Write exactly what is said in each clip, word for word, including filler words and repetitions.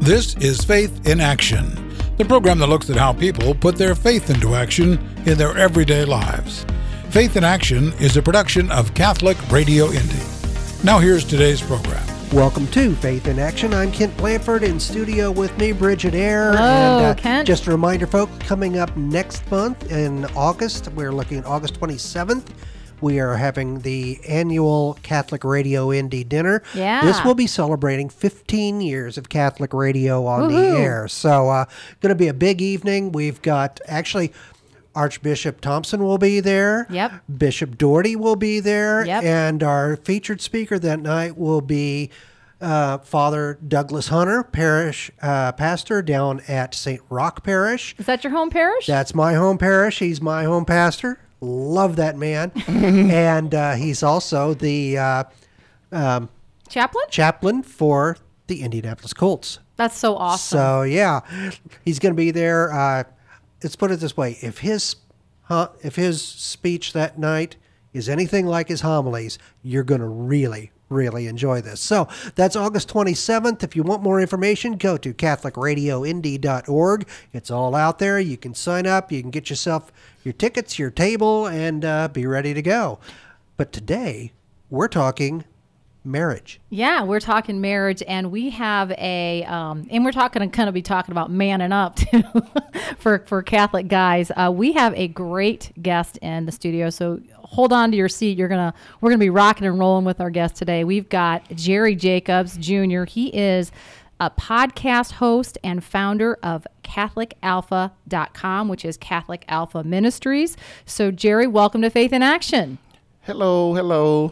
This is Faith in Action, the program that looks at how people put their faith into action in their everyday lives. Faith in Action is a production of Catholic Radio Indy. Now here's today's program. Welcome to Faith in Action. I'm Kent Blanford, in studio with me, Bridget Eyre. Hello, and, uh, Kent. Just a reminder, folks, coming up next month in August, we're looking at August twenty-seventh. We are having the annual Catholic Radio Indy dinner. Yeah. This will be celebrating fifteen years of Catholic radio on Woohoo. the air. So, uh, going to be a big evening. We've got, actually, Archbishop Thompson will be there. Yep. Bishop Doherty will be there. Yep. And our featured speaker that night will be uh, Father Douglas Hunter, parish uh, pastor down at Saint Roch Parish. Is that your home parish? That's my home parish. He's my home pastor. Love that man. And uh, he's also the uh, um, Chaplain? chaplain for the Indianapolis Colts. That's so awesome. So, yeah, he's going to be there. Uh, let's put it this way. If his, huh, if his speech that night is anything like his homilies, you're going to really, really enjoy this. So that's August twenty-seventh. If you want more information, go to catholic radio indy dot org. It's all out there. You can sign up. You can get yourself your tickets, your table, and uh, be ready to go. But today, we're talking marriage. Yeah, we're talking marriage, and we have a, um, and we're talking going to be talking about manning up too for for Catholic guys. Uh, we have a great guest in the studio, so hold on to your seat. You're gonna we're gonna be rocking and rolling with our guest today. We've got Jerry Jacobs Junior He is a podcast host and founder of Catholic Alpha dot com, which is Catholic Alpha Ministries. So, Jerry, welcome to Faith in Action. Hello, hello.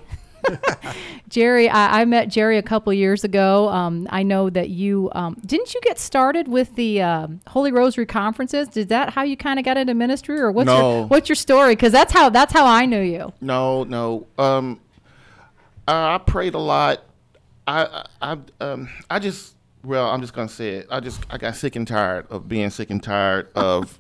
Jerry, I, I met Jerry a couple years ago. Um, I know that you, um, didn't you get started with the uh, Holy Rosary conferences? Is that how you kind of got into ministry, or what's No. your what's your story? Because that's how that's how I knew you. No, no. Um, I, I prayed a lot. I, I, um, I just, well, I'm just gonna say it. I just, I got sick and tired of being sick and tired of,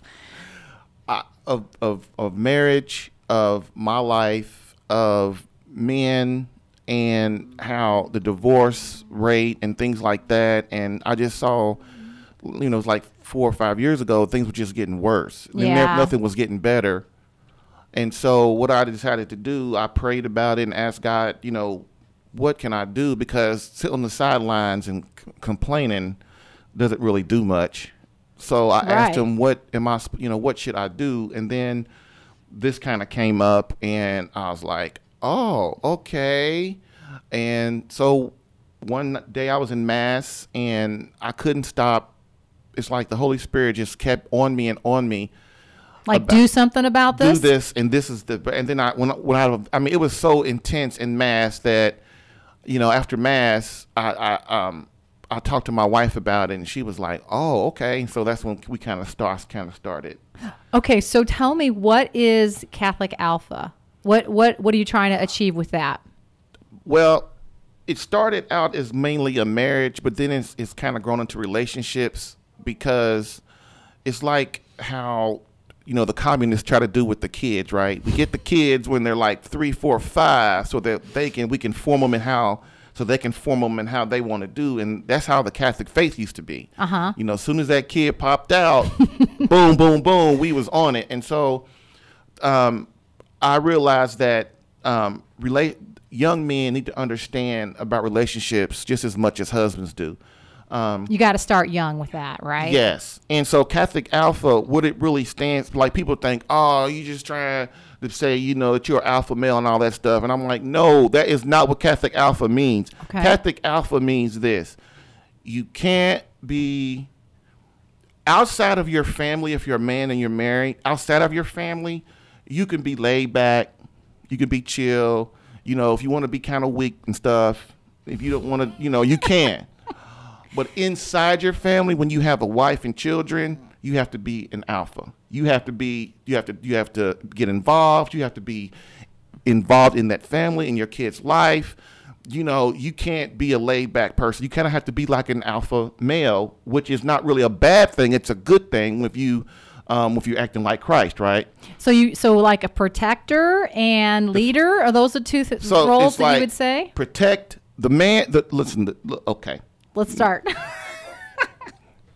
uh, of, of, of marriage, of my life, of men, and how the divorce rate and things like that. And I just saw, you know, it's like four or five years ago, things were just getting worse. And Yeah. never- nothing was getting better. And so what I decided to do, I prayed about it and asked God, you know, what can I do? Because sitting on the sidelines and c- complaining doesn't really do much. So I Right. asked him, what am I, sp- you know, what should I do? And then this kind of came up, and I was like, oh, okay. And so one day I was in Mass, and I couldn't stop. It's like the Holy Spirit just kept on me and on me. Like, About- do something about this. Do this, and this is the. And then I, when I- when I, I mean, it was so intense in Mass that, you know, after Mass, I, I um, I talked to my wife about it, and she was like, "Oh, okay." And so that's when we kind of start, kind of started. Okay, so tell me, what is Catholic Alpha? What what what are you trying to achieve with that? Well, it started out as mainly a marriage, but then it's it's kind of grown into relationships, because it's like how, you know, the communists try to do with the kids, right? We get the kids when they're like three, four, five, so that they can we can form them in how so they can form them in how they want to do, and that's how the Catholic faith used to be. Uh huh. You know, as soon as that kid popped out, boom, boom, boom, we was on it, and so um, I realized that um, relate young men need to understand about relationships just as much as husbands do. Um, You got to start young with that, right? Yes. And so Catholic Alpha, what it really stands, like people think, oh, you just trying to say, you know, that you're an alpha male and all that stuff. And I'm like, no, that is not what Catholic Alpha means. Okay. Catholic Alpha means this. You can't be outside of your family, if you're a man and you're married, outside of your family, you can be laid back, you can be chill. You know, if you want to be kind of weak and stuff, if you don't want to, you know, you can. But inside your family, when you have a wife and children, you have to be an alpha. You have to be, you have to, you have to get involved. You have to be involved in that family, in your kid's life. You know, you can't be a laid back person. You kind of have to be like an alpha male, which is not really a bad thing. It's a good thing if you, um, if you're acting like Christ, right? So you, so like a protector and leader, are those the two th- So roles it's that like you would say? Protect the man. The, listen, the, okay. Let's start.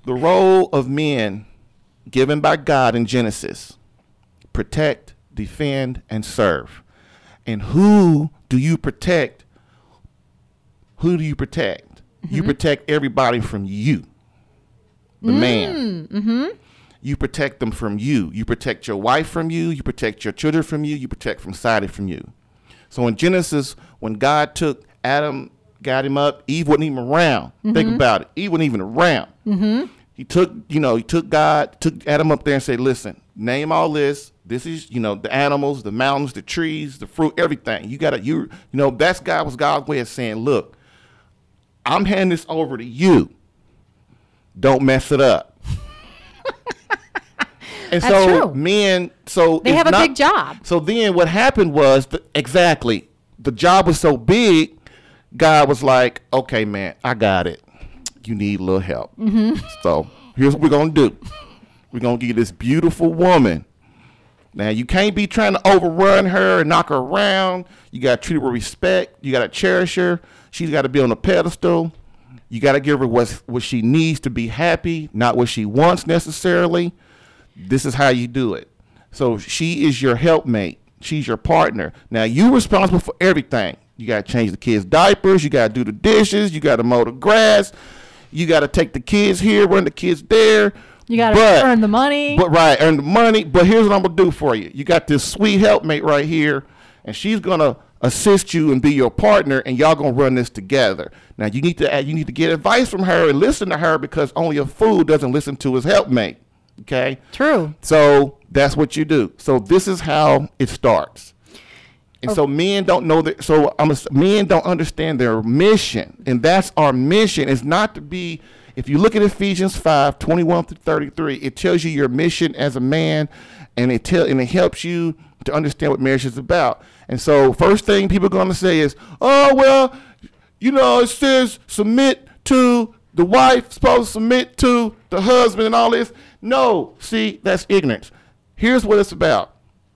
The role of men given by God in Genesis: protect, defend, and serve. And who do you protect? Who do you protect? Mm-hmm. You protect everybody from you, the mm, man. Mm-hmm. You protect them from you. You protect your wife from you. You protect your children from you. You protect from society from you. So in Genesis, when God took Adam, got him up, Eve wasn't even around. Mm-hmm. Think about it. Eve wasn't even around. Mm-hmm. He took, you know, he took God, took Adam up there and said, listen, name all this. This is, you know, the animals, the mountains, the trees, the fruit, everything. You got to, you, you know, that's God was God's way of saying, look, I'm handing this over to you. Don't mess it up. And That's so true. men, so they have a not, big job. So then what happened was, the, exactly, the job was so big, God was like, okay, man, I got it. You need a little help. Mm-hmm. So here's what we're going to do. We're going to give you this beautiful woman. Now, you can't be trying to overrun her and knock her around. You got to treat her with respect. You got to cherish her. She's got to be on a pedestal. You got to give her what, what she needs to be happy, not what she wants necessarily. This is how you do it. So she is your helpmate. She's your partner. Now, you're responsible for everything. You got to change the kids' diapers. You got to do the dishes. You got to mow the grass. You got to take the kids here, run the kids there. You got to earn the money. But right, earn the money. But here's what I'm going to do for you. You got this sweet helpmate right here, and she's going to assist you and be your partner, and y'all going to run this together. Now, you need to you need to get advice from her and listen to her, because only a fool doesn't listen to his helpmate. Okay? True. So that's what you do. So this is how it starts. And okay. So men don't know that. So I'm a, men don't understand their mission. And that's our mission, is not to be, if you look at Ephesians five, twenty-one through thirty-three, it tells you your mission as a man, and it tell and it helps you to understand what marriage is about. And so first thing people are going to say is, oh, well, you know, it says submit to the wife, supposed to submit to the husband and all this. No, see, that's ignorance. Here's what it's about.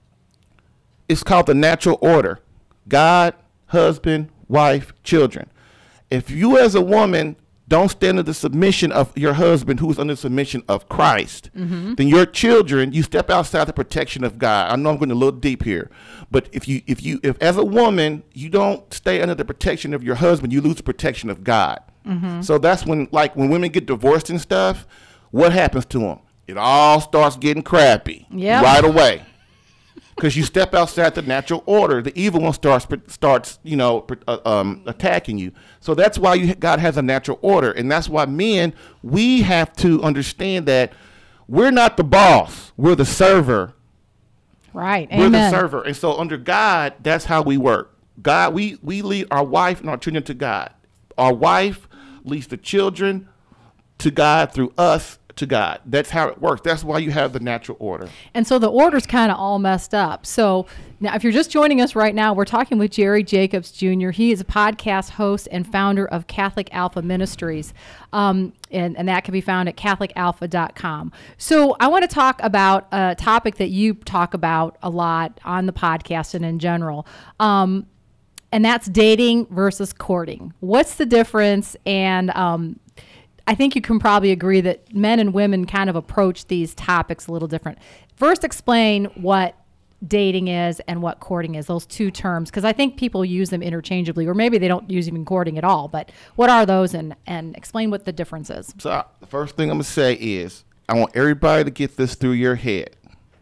It's called the natural order. God, husband, wife, children. If you as a woman don't stand under the submission of your husband, who is under the submission of Christ, mm-hmm. then your children, you step outside the protection of God. I know I'm going a little deep here, but if you, if you, if as a woman, you don't stay under the protection of your husband, you lose the protection of God. Mm-hmm. So that's when, like, when women get divorced and stuff, what happens to them? It all starts getting crappy yep. right away. Because you step outside the natural order, the evil one starts starts you know uh, um, attacking you. So that's why you, God has a natural order, and that's why men, we have to understand that we're not the boss, we're the server. Right. We're Amen. the server, and so under God, that's how we work. God, we we lead our wife and our children to God. Our wife leads the children to God through us. To God. That's how it works. That's why you have the natural order. And so the order's kind of all messed up. So now, if you're just joining us right now, we're talking with Jerry Jacobs Junior He is a podcast host and founder of Catholic Alpha Ministries. Um, and, and that can be found at catholic alpha dot com. So I want to talk about a topic that you talk about a lot on the podcast and in general. Um, and that's dating versus courting. What's the difference? And, um, I think you can probably agree that men and women kind of approach these topics a little different. First, explain what dating is and what courting is, those two terms, because I think people use them interchangeably, or maybe they don't use even courting at all. But what are those, and, and explain what the difference is. So the first thing I'm going to say is I want everybody to get this through your head.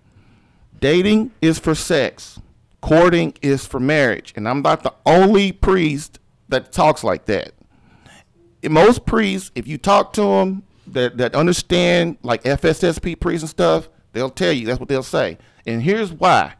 Dating is for sex. Courting is for marriage. And I'm not the only priest that talks like that. Most priests, if you talk to them that, that understand, like F S S P priests and stuff, they'll tell you, that's what they'll say. And here's why.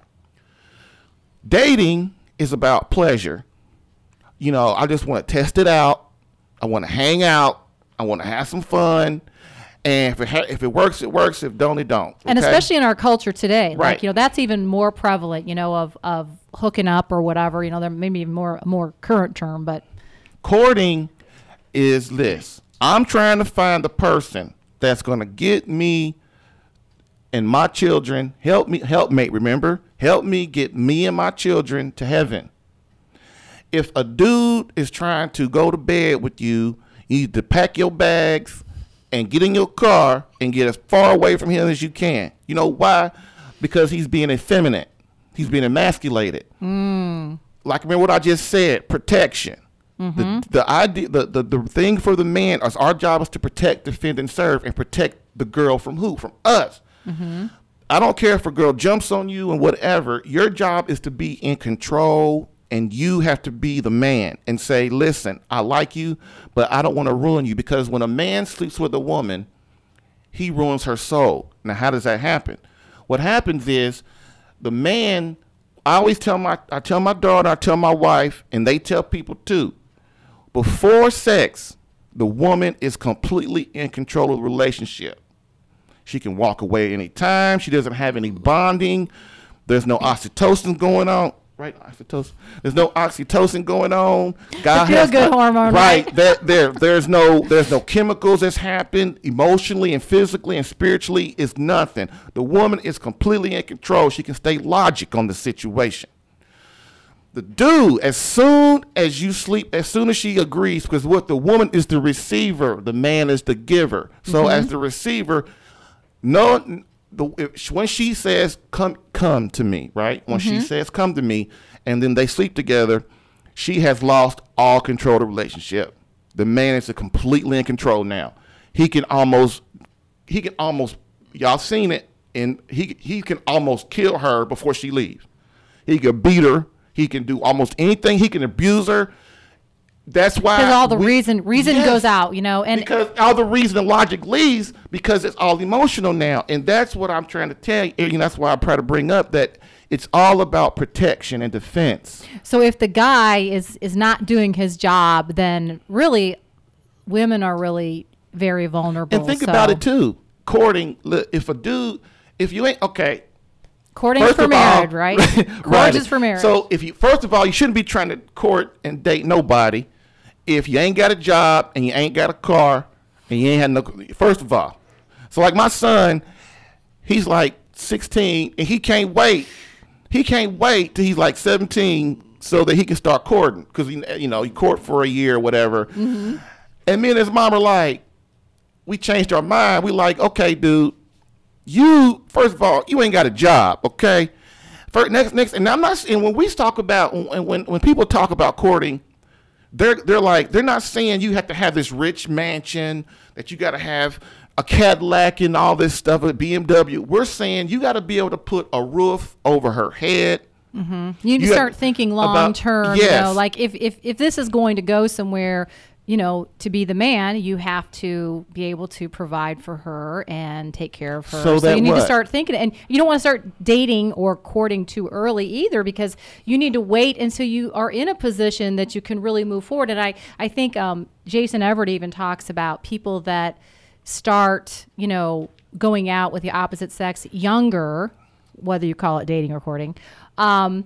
Dating is about pleasure. You know, I just want to test it out. I want to hang out. I want to have some fun. And if it, ha- if it works, it works. If don't, it don't. Okay? And especially in our culture today, right. like, you know, that's even more prevalent, you know, of, of hooking up or whatever. You know, there may be more, a more current term, but. Courting is this. I'm trying to find the person that's going to get me and my children, help me, helpmate, remember? Help me get me and my children to heaven. If a dude is trying to go to bed with you, you need to pack your bags and get in your car and get as far away from him as you can. You know why? Because he's being effeminate. He's being emasculated. Mm. Like, remember what I just said, protection. Mm-hmm. The, the idea, the, the, the thing for the man is our job is to protect, defend, and serve, and protect the girl from who? From us. Mm-hmm. I don't care if a girl jumps on you and whatever. Your job is to be in control, and you have to be the man and say, listen, I like you, but I don't want to ruin you. Because when a man sleeps with a woman, he ruins her soul. Now, how does that happen? What happens is the man, I always tell my, I tell my daughter, I tell my wife, and they tell people too, before sex, the woman is completely in control of the relationship. She can walk away anytime. She doesn't have any bonding. There's no oxytocin going on. Right, oxytocin. There's no oxytocin going on. God the feel good hormone, right? right? That there, there's no, there's no chemicals that's happened emotionally and physically and spiritually. It's nothing. The woman is completely in control. She can stay logic on the situation. The dude, as soon as you sleep, as soon as she agrees, because what the woman is the receiver, the man is the giver. So Mm-hmm. as the receiver, no. The, if, when she says, come come to me, right? When Mm-hmm. she says, come to me, and then they sleep together, she has lost all control of the relationship. The man is completely in control now. He can almost, he can almost, y'all seen it, and he he can almost kill her before she leaves. He can beat her. He can do almost anything. He can abuse her. That's why Because all the we- reason reason Yes. goes out, you know, and because all the reason and logic leaves because it's all emotional now, and that's what I'm trying to tell you. And that's why I try to bring up that it's all about protection and defense. so if the guy is is not doing his job, then really women are really very vulnerable. And think so about it too. Courting, look, if a dude, if you ain't okay. Courting is First for of all- marriage, right? Right. Courage is for marriage. So if you, first of all, you shouldn't be trying to court and date nobody if you ain't got a job and you ain't got a car and you ain't had no. First of all, so like my son, he's like sixteen and he can't wait. He can't wait till he's like seventeen so that he can start courting because he, you know, he court for a year or whatever. Mm-hmm. And me and his mom are like, we changed our mind. We like, okay, dude. You, first of all, you ain't got a job, okay? First, next, next, and I'm not. And when we talk about, and when when people talk about courting, they're they're like they're not saying you have to have this rich mansion, that you got to have a Cadillac and all this stuff, a B M W. We're saying you got to be able to put a roof over her head. you need to you start have- thinking about- long term. You know, yes. like if, if if this is going to go somewhere, you know, to be the man, you have to be able to provide for her and take care of her. So that you need to what? start thinking, and you don't want to start dating or courting too early either, because you need to wait until you are in a position that you can really move forward. And I, I think um, Jason Everett even talks about people that start, you know, going out with the opposite sex younger, whether you call it dating or courting. Um,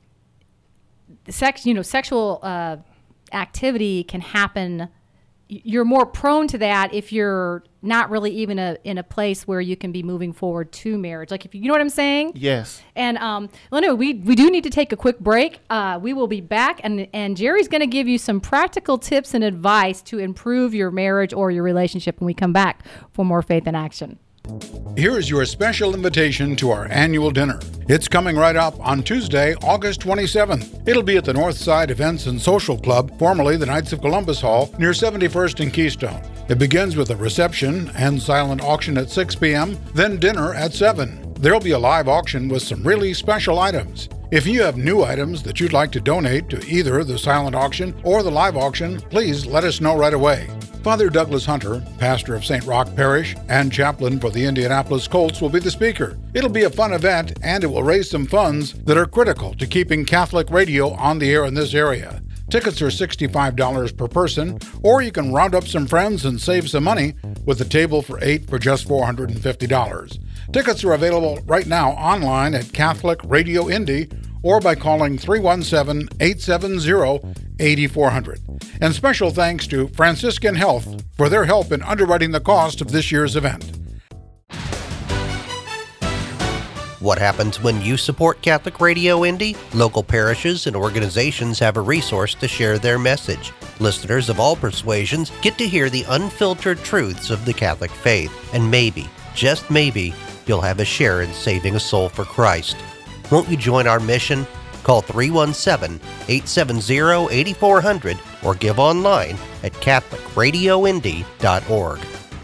sex, you know, sexual uh, activity can happen. You're more prone to that if you're not really even a, in a place where you can be moving forward to marriage. Like, if you, you know what I'm saying? Yes. And um, well, no, we we do need to take a quick break. Uh, we will be back, and and Jerry's going to give you some practical tips and advice to improve your marriage or your relationship when we come back for more Faith in Action. Here is your special invitation to our annual dinner. It's coming right up on Tuesday, August twenty-seventh. It'll be at the Northside Events and Social Club, formerly the Knights of Columbus Hall, near seventy-first and Keystone. It begins with a reception and silent auction at six p.m., then dinner at seven. There'll be a live auction with some really special items. If you have new items that you'd like to donate to either the silent auction or the live auction, please let us know right away. Father Douglas Hunter, pastor of Saint Roch Parish and chaplain for the Indianapolis Colts, will be the speaker. It'll be a fun event, and it will raise some funds that are critical to keeping Catholic radio on the air in this area. Tickets are sixty-five dollars per person, or you can round up some friends and save some money with a table for eight for just four hundred fifty dollars. Tickets are available right now online at Catholic Radio Indy or by calling three one seven, eight seven zero, eight four zero zero. And special thanks to Franciscan Health for their help in underwriting the cost of this year's event. What happens when you support Catholic Radio Indy? Local parishes and organizations have a resource to share their message. Listeners of all persuasions get to hear the unfiltered truths of the Catholic faith, and maybe, just maybe, you'll have a share in saving a soul for Christ. Won't you join our mission? Call three one seven, eight seven zero, eight four zero zero or give online at catholic radio indy dot org.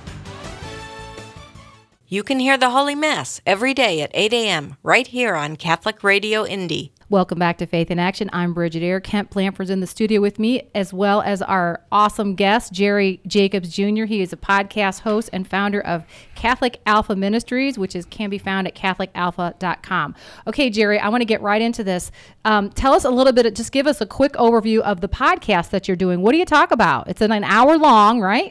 You can hear the Holy Mass every day at eight a.m. right here on Catholic Radio Indy. Welcome back to Faith in Action. I'm Bridget Eyre. Kent Blanford's in the studio with me, as well as our awesome guest, Jerry Jacobs Junior He is a podcast host and founder of Catholic Alpha Ministries, which is can be found at catholic alpha dot com. Okay, Jerry, I want to get right into this. Um, tell us a little bit, just give us a quick overview of the podcast that you're doing. What do you talk about? It's an, an hour long, right?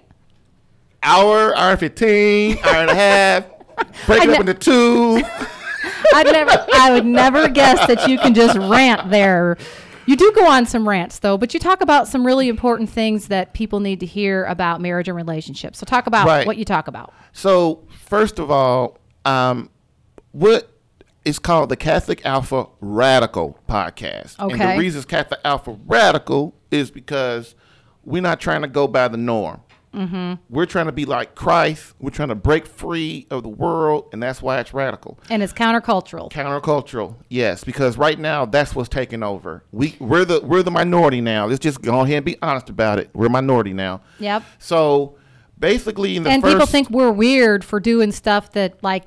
Hour, hour fifteen, hour and a half. Break it ne- up into two. I'd never, I would never guess that you can just rant there. You do go on some rants, though, but you talk about some really important things that people need to hear about marriage and relationships. So talk about Right. what you talk about. So, first of all, um, what is called the Catholic Alpha Radical Podcast. And Okay. the reason it's Catholic Alpha Radical is because we're not trying to go by the norm. Mm-hmm. We're trying to be like Christ. We're trying to break free of the world, and that's why it's radical. And it's countercultural. Countercultural, yes, because right now that's what's taking over. We we're the we're the minority now. Let's just go ahead and be honest about it. We're a minority now. Yep. So basically, in the And first, people think we're weird for doing stuff that, like,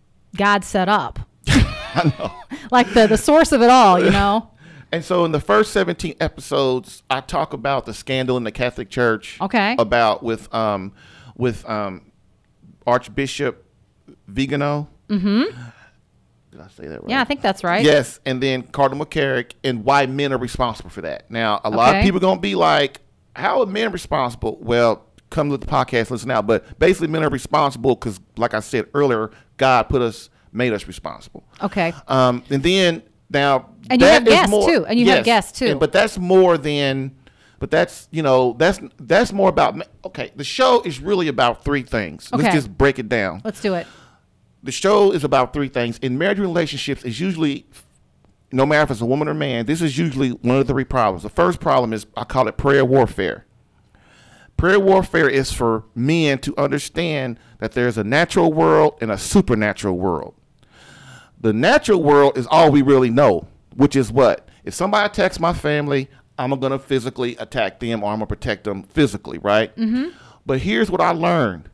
God set up. I know. Like the, the source of it all, you know? And so in the first seventeen episodes, I talk about the scandal in the Catholic Church. Okay. About with um with um Archbishop Vigano. Mm-hmm. Did I say that right? Yeah, I think that's right. Yes, and then Cardinal McCarrick, and why men are responsible for that. Now, a lot Okay. of people are going to be like, how are men responsible? Well, come to the podcast, listen out. But basically, men are responsible because, like I said earlier, God put us, made us responsible. Okay. Um, and then now, And you that have is guests, more- too. And you have guests, too. and- but that's more than, but that's, you know, that's that's more about, ma- okay, the show is really about three things. Okay. Let's just break it down. Let's do it. The show is about three things. In marriage relationships, it's usually, no matter if it's a woman or man, this is usually one of the three problems. The first problem is, I call it prayer warfare. Prayer warfare is for men to understand that there's a natural world and a supernatural world. The natural world is all we really know, which is what? If somebody attacks my family, I'm going to physically attack them, or I'm going to protect them physically, right? Mm-hmm. But here's what I learned.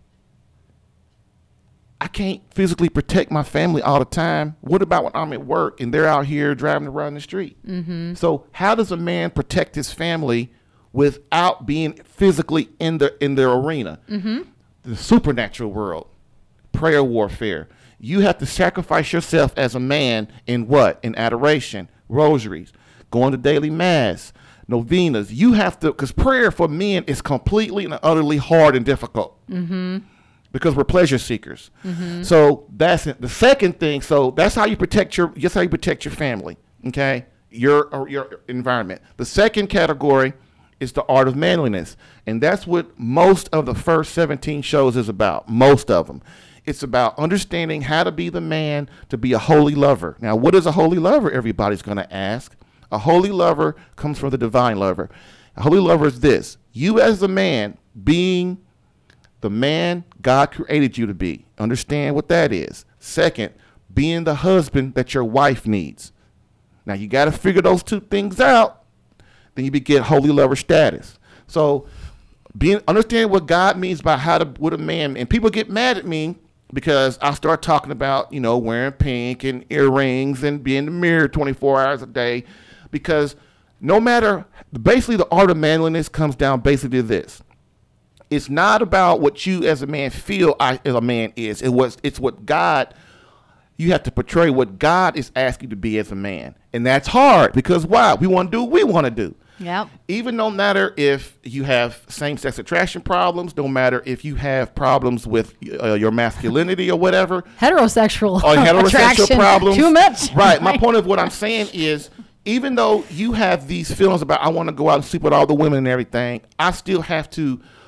I can't physically protect my family all the time. What about when I'm at work and they're out here driving around the street? Mm-hmm. So how does a man protect his family without being physically in the in their arena? Mm-hmm. The supernatural world, prayer warfare. You have to sacrifice yourself as a man in what? In adoration, rosaries, going to daily mass, novenas. You have to, because prayer for men is completely and utterly hard and difficult. Mm-hmm. Because we're pleasure seekers. Mm-hmm. So that's it. The second thing. So that's how you protect your. That's how you protect your family. Okay, your or your environment. The second category is the art of manliness, and that's what most of the first seventeen shows is about. Most of them, it's about understanding how to be the man to be a holy lover. Now, what is a holy lover? Everybody's going to ask. A holy lover comes from the divine lover. A holy lover is this: you as a man being the man God created you to be. Understand what that is. Second, being the husband that your wife needs. Now, you got to figure those two things out. Then you get holy lover status. So, being understand what God means by how to with a man. And people get mad at me because I start talking about, you know, wearing pink and earrings and being in the mirror twenty-four hours a day. Because no matter, basically the art of manliness comes down basically to this. It's not about what you as a man feel I, as a man is. It was. It's what God. You have to portray what God is asking you to be as a man, and that's hard because why? We want to do what we want to do. Yep. Even no matter if you have same-sex attraction problems, no matter if you have problems with uh, your masculinity or whatever, Heterosexual, or heterosexual attraction, problems. too much. Right. My point of what I'm saying is, even though you have these feelings about I want to go out and sleep with all the women and everything, I still have to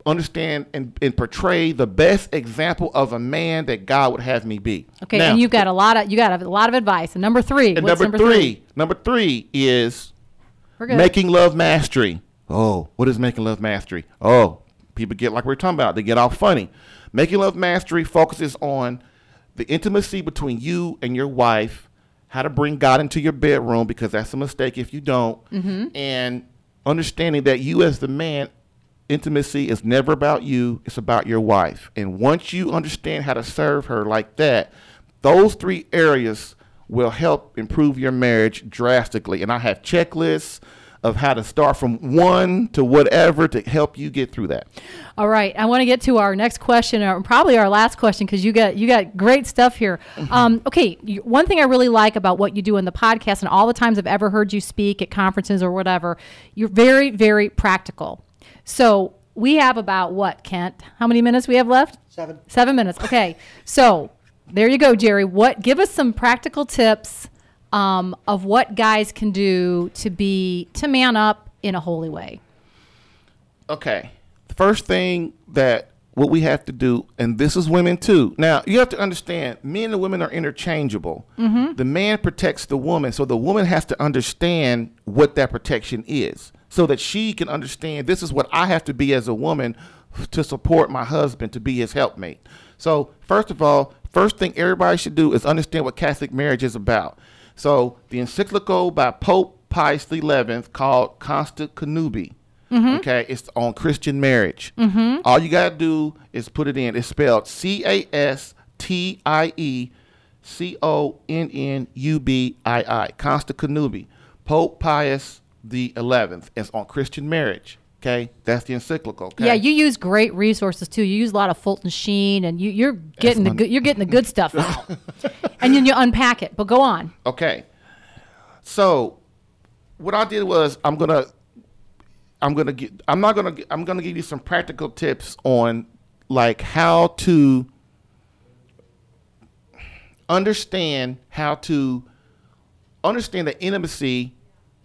understand and, and portray the best example of a man that God would have me be. Okay, now, and you've got a lot of you got a lot of advice. And number three, and what's number, number three, three? Number three is We're good. making love mastery. Oh, what is making love mastery? Oh, people get like we we're talking about. They get all funny. Making love mastery focuses on the intimacy between you and your wife, how to bring God into your bedroom, because that's a mistake if you don't, Mm-hmm. and understanding that you as the man, intimacy is never about you, it's about your wife. And once you understand how to serve her like that, those three areas will help improve your marriage drastically. And I have checklists of how to start from one to whatever to help you get through that. All right, I want to get to our next question, or probably our last question, because you got you got great stuff here. Mm-hmm. Um, okay, you, one thing I really like about what you do in the podcast, and all the times I've ever heard you speak at conferences or whatever, you're very, very practical. So we have about what, Kent? How many minutes we have left? Seven. Seven minutes. Okay, so there you go, Jerry. What? Give us some practical tips um, of what guys can do to be to man up in a holy way. Okay. The first thing that what we have to do, and this is women too. Now, you have to understand, men and women are interchangeable. Mm-hmm. The man protects the woman, so the woman has to understand what that protection is, so that she can understand this is what I have to be as a woman to support my husband, to be his helpmate. So, first of all, first thing everybody should do is understand what Catholic marriage is about. So, the encyclical by Pope Pius the eleventh called Consta Connubii. Mm-hmm. Okay, it's on Christian marriage. Mm-hmm. All you got to do is put it in. It's spelled C A S T I E C O N N U B I I. Consta Connubii. Pope Pius the eleventh. It's on Christian marriage. Okay, that's the encyclical. Okay? Yeah, you use great resources too. You use a lot of Fulton Sheen, and you, you're getting the good, you're getting the good stuff out, and then you unpack it. But go on. Okay, so what I did was I'm gonna. I'm gonna get. I'm not gonna. I'm gonna give you some practical tips on, like, how to understand how to understand that intimacy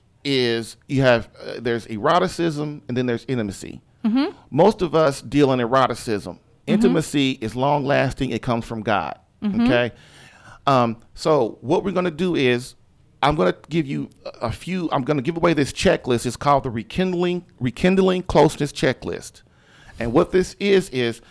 is you have. Uh, there's eroticism and then there's intimacy. Mm-hmm. Most of us deal in eroticism. Mm-hmm. Intimacy is long lasting. It comes from God. Mm-hmm. Okay. Um, so what we're gonna do is, I'm going to give you a few, I'm going to give away this checklist. It's called the Rekindling Rekindling Closeness Checklist. And what this is, is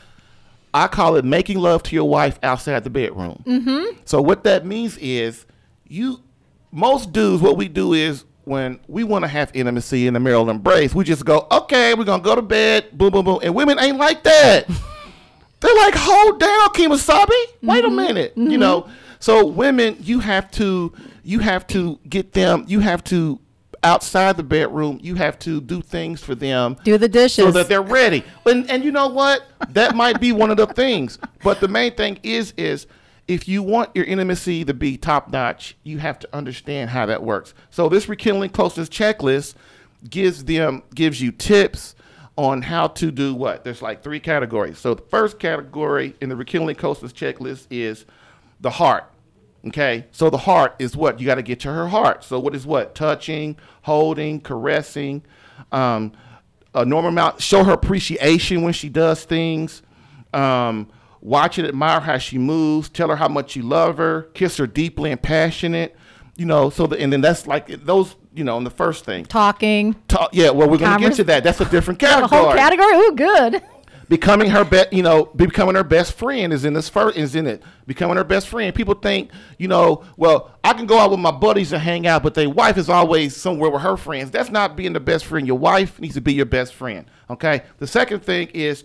I call it making love to your wife outside the bedroom. Mm-hmm. So what that means is, you, most dudes, what we do is when we want to have intimacy in the marital embrace, we just go, okay, we're going to go to bed, boom, boom, boom. And women ain't like that. They're like, hold down, Kemosabe. Wait mm-hmm. a minute. Mm-hmm. You know, so women, you have to, you have to get them, you have to, outside the bedroom, you have to do things for them. Do the dishes. So that they're ready. And, and you know what? That might be one of the things. But the main thing is, is if you want your intimacy to be top notch, you have to understand how that works. So this Rekindling Closeness Checklist gives them, gives you tips on how to do what? There's like three categories. So the first category in the Rekindling Closeness Checklist is the heart. Okay, so the heart is what? You got to get to her heart. So what is what? Touching, holding, caressing, um, a normal amount, show her appreciation when she does things, um, watch and admire how she moves, tell her how much you love her, kiss her deeply and passionate, you know, so the, and then that's like those, you know, in the first thing. Talking. Talk, yeah, well, we're going to get to that. That's a different category. The whole category? Ooh, good. Becoming her best, you know, becoming her best friend is in this first, is in it. Becoming her best friend. People think, you know, well, I can go out with my buddies and hang out, but their wife is always somewhere with her friends. That's not being the best friend. Your wife needs to be your best friend. Okay. The second thing is,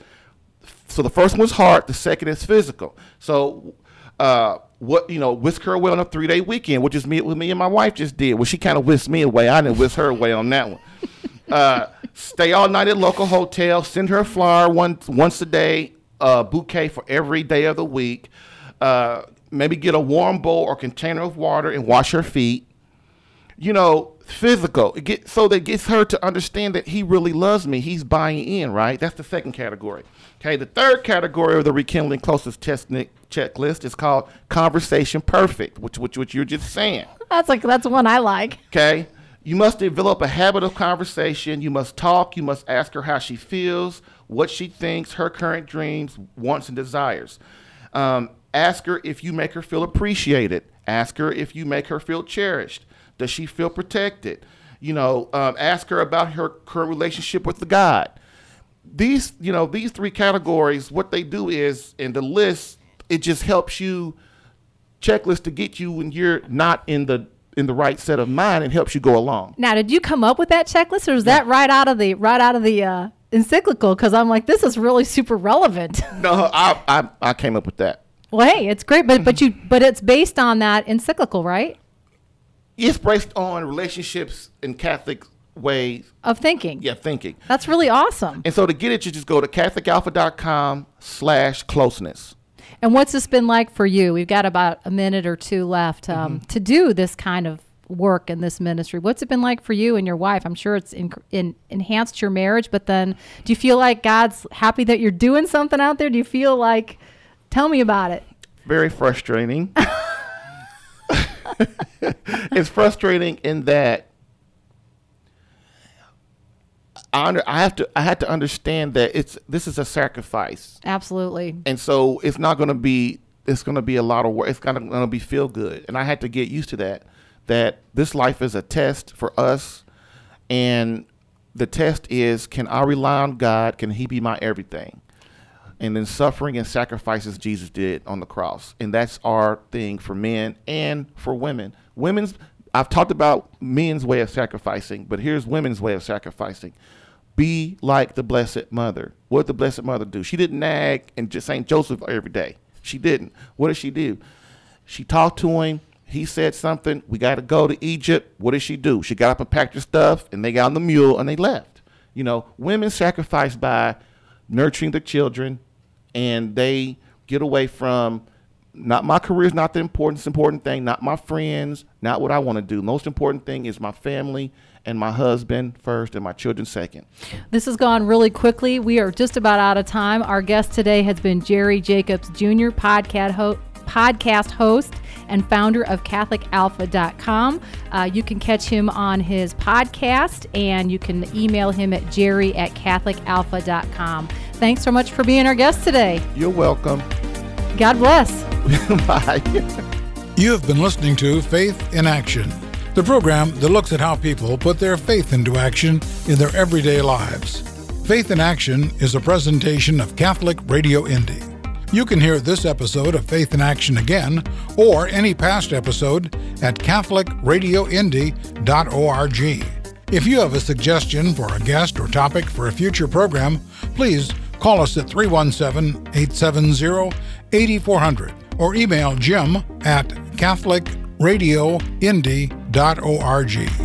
so the first one's heart. The second is physical. So, uh, what, you know, whisk her away on a three day weekend, which is me, what me and my wife just did. Well, she kind of whisked me away. I didn't whisk her away on that one. Uh, stay all night at local hotel. Send her a flyer once once a day, a bouquet for every day of the week. Uh, maybe get a warm bowl or container of water and wash her feet. You know, physical. It get, so that gets her to understand that he really loves me. He's buying in, right? That's the second category. Okay, the third category of the Rekindling Closest Checklist is called Conversation Perfect, which which which you're just saying. That's like that's one I like. Okay. You must develop a habit of conversation. You must talk. You must ask her how she feels, what she thinks, her current dreams, wants, and desires. Um, ask her if you make her feel appreciated. Ask her if you make her feel cherished. Does she feel protected? You know, um, ask her about her current relationship with the God. These, you know, these three categories, what they do is, in the list, it just helps you checklist to get you when you're not in the in the right set of mind, and helps you go along. Now, did you come up with that checklist, or is Yeah. that right out of the right out of the uh, encyclical? Because I'm like, this is really super relevant. No, I, I I came up with that. Well, hey, it's great, but but you but it's based on that encyclical, right? It's based on relationships in Catholic ways, Of thinking. yeah, thinking. That's really awesome. And so to get it, you just go to catholic alpha dot com slash closeness. And what's this been like for you? We've got about a minute or two left um, Mm-hmm. to do this kind of work in this ministry. What's it been like for you and your wife? I'm sure it's in, in, enhanced your marriage, but then do you feel like God's happy that you're doing something out there? Do you feel like, tell me about it. Very frustrating. It's frustrating in that I, under, I have to I had to understand that it's this is a sacrifice. Absolutely. And so it's not going to be, it's going to be a lot of work. It's going to be feel good. And I had to get used to that, that this life is a test for us. And the test is, can I rely on God? Can he be my everything? And then suffering and sacrifices Jesus did on the cross. And that's our thing for men and for women. Women's, I've talked about men's way of sacrificing, but here's women's way of sacrificing. Be like the Blessed Mother. What did the Blessed Mother do? She didn't nag and just Saint Joseph every day. She didn't. What did she do? She talked to him. He said something. We got to go to Egypt. What did she do? She got up and packed her stuff, and they got on the mule, and they left. You know, women sacrifice by nurturing the children, and they get away from, not my career is not the important, important thing, not my friends, not what I want to do. Most important thing is my family and my husband first and my children second. This has gone really quickly. We are just about out of time. Our guest today has been Jerry Jacobs Junior, podcast, ho- podcast host and founder of Catholic Alpha dot com. Uh, you can catch him on his podcast, and you can email him at jerry at Catholic Alpha dot com. Thanks so much for being our guest today. You're welcome. God bless. Bye. You have been listening to Faith in Action, the program that looks at how people put their faith into action in their everyday lives. Faith in Action is a presentation of Catholic Radio Indy. You can hear this episode of Faith in Action again, or any past episode, at catholic radio indy dot org. If you have a suggestion for a guest or topic for a future program, please call us at three one seven, eight seven zero, eight four zero zero or email Jim at catholic radio indy dot org.